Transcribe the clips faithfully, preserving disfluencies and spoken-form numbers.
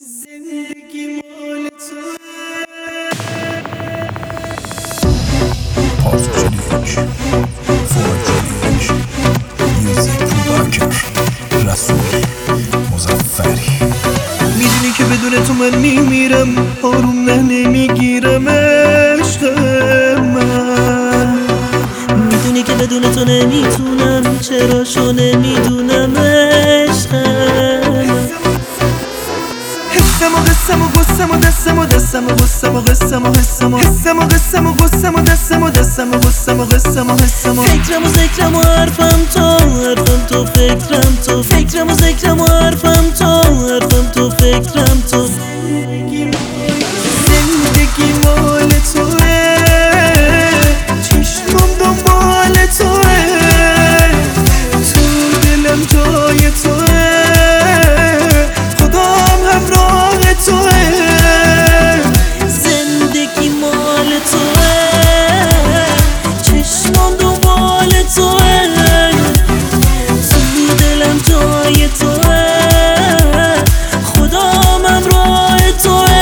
زندگی مال تو پارت چهل و یک فور چهل و یک میوزیک پروداکتور رسول مظفری. میدونی که بدون تو من میمیرم، آروم نه نمیگیرم عشق من. میدونی که بدون تو نمیتونم، چرا شو نمیدونم عشق من. حسم و قسم و قسم و دستم و دستم و قسم و قسم و حسم و حسم و قسم و قسم و دستم و دستم و قسم و قسم و حسم و فکرم و ذکرم و حرفم تو، حرفم تو فکرم تو، فکرم و ذکرم و حرفم تو، حرفم تو فکرم تو. زندگی مال توه، چشمم دنبال توه، تو دلم جای توه، خدام همراه توه. زندگی مال توه، چشمم دنبال توه، تو دلم جای توه، خدام همراه توه.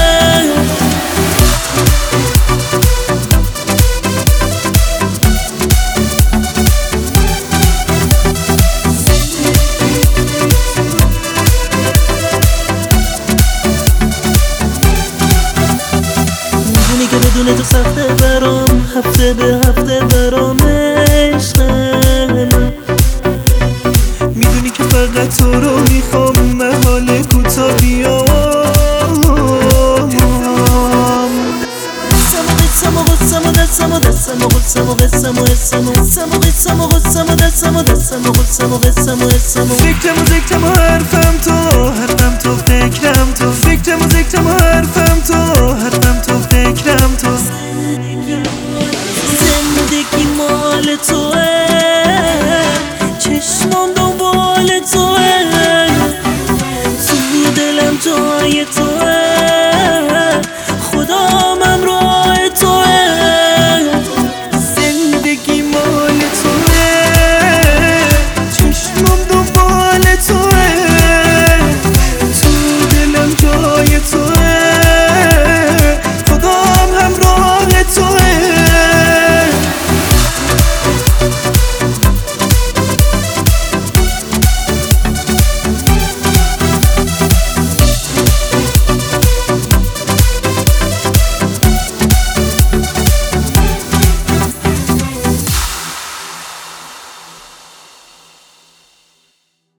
که بدون تو سخته برام، هفته به هفته برام عشق من. میدونی که فقط تو رو میخوام، نه حال کوتا بیام. قسم و قسم و دستم و دستم و قسم و قسم و حسم و قسم و قسم و قسم و دستم و دستم و قسم و قسم و حسم و فکرم و ذکرم و حرفم تو، حرفم تو فکرم تو، فکرم و ذکرم و